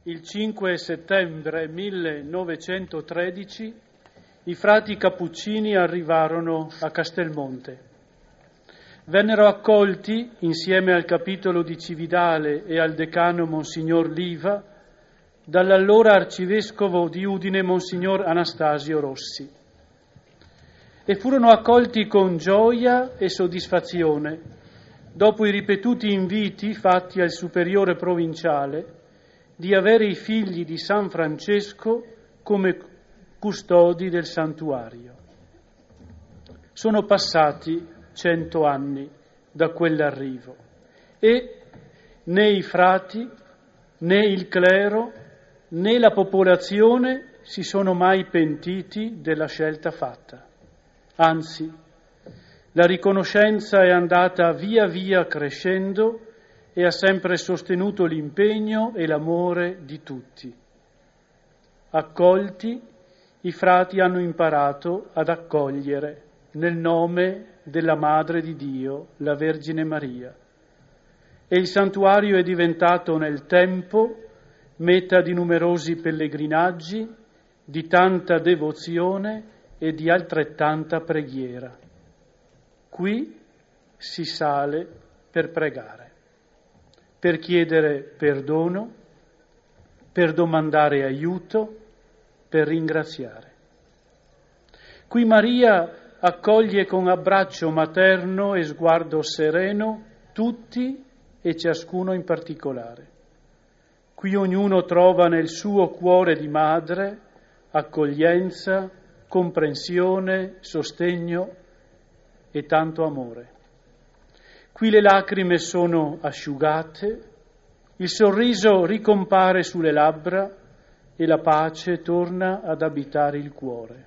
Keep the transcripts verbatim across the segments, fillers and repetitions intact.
Il cinque settembre millenovecentotredici i frati cappuccini arrivarono a Castelmonte. Vennero accolti, insieme al capitolo di Cividale e al decano Monsignor Liva, dall'allora arcivescovo di Udine Monsignor Anastasio Rossi. E furono accolti con gioia e soddisfazione, dopo i ripetuti inviti fatti al superiore provinciale di avere i figli di San Francesco come custodi del santuario. Sono passati cento anni da quell'arrivo e né i frati, né il clero, né la popolazione si sono mai pentiti della scelta fatta. Anzi, la riconoscenza è andata via via crescendo e ha sempre sostenuto l'impegno e l'amore di tutti. Accolti, i frati hanno imparato ad accogliere nel nome della Madre di Dio, la Vergine Maria. E il santuario è diventato nel tempo meta di numerosi pellegrinaggi, di tanta devozione e di altrettanta preghiera. Qui si sale per pregare, per chiedere perdono, per domandare aiuto, per ringraziare. Qui Maria accoglie con abbraccio materno e sguardo sereno tutti e ciascuno in particolare. Qui ognuno trova nel suo cuore di madre accoglienza, comprensione, sostegno e tanto amore. Qui le lacrime sono asciugate, il sorriso ricompare sulle labbra e la pace torna ad abitare il cuore.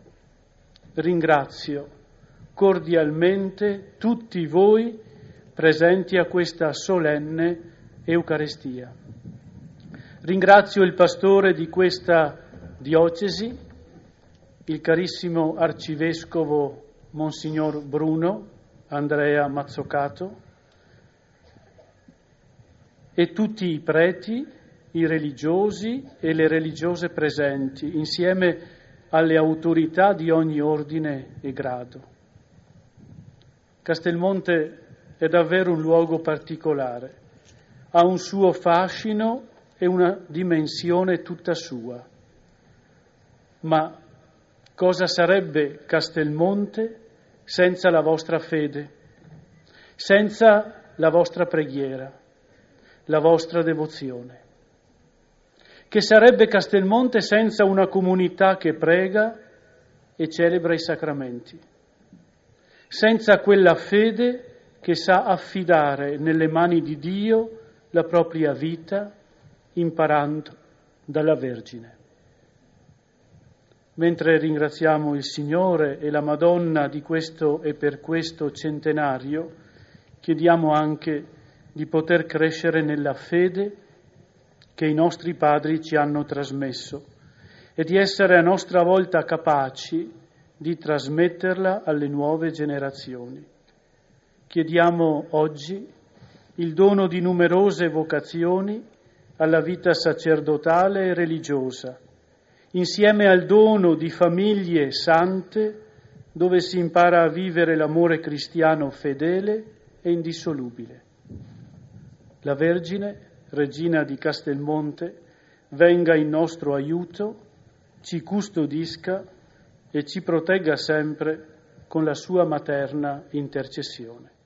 Ringrazio cordialmente tutti voi presenti a questa solenne Eucaristia. Ringrazio il pastore di questa diocesi, il carissimo arcivescovo Monsignor Bruno Andrea Mazzocato, e tutti i preti, i religiosi e le religiose presenti, insieme alle autorità di ogni ordine e grado. Castelmonte è davvero un luogo particolare, ha un suo fascino e una dimensione tutta sua. Ma cosa sarebbe Castelmonte senza la vostra fede, senza la vostra preghiera, la vostra devozione? Che sarebbe Castelmonte senza una comunità che prega e celebra i sacramenti, senza quella fede che sa affidare nelle mani di Dio la propria vita, imparando dalla Vergine. Mentre ringraziamo il Signore e la Madonna di questo e per questo centenario, chiediamo anche di poter crescere nella fede che i nostri padri ci hanno trasmesso e di essere a nostra volta capaci di trasmetterla alle nuove generazioni. Chiediamo oggi il dono di numerose vocazioni alla vita sacerdotale e religiosa, insieme al dono di famiglie sante dove si impara a vivere l'amore cristiano fedele e indissolubile. La Vergine, Regina di Castelmonte, venga in nostro aiuto, ci custodisca e ci protegga sempre con la sua materna intercessione.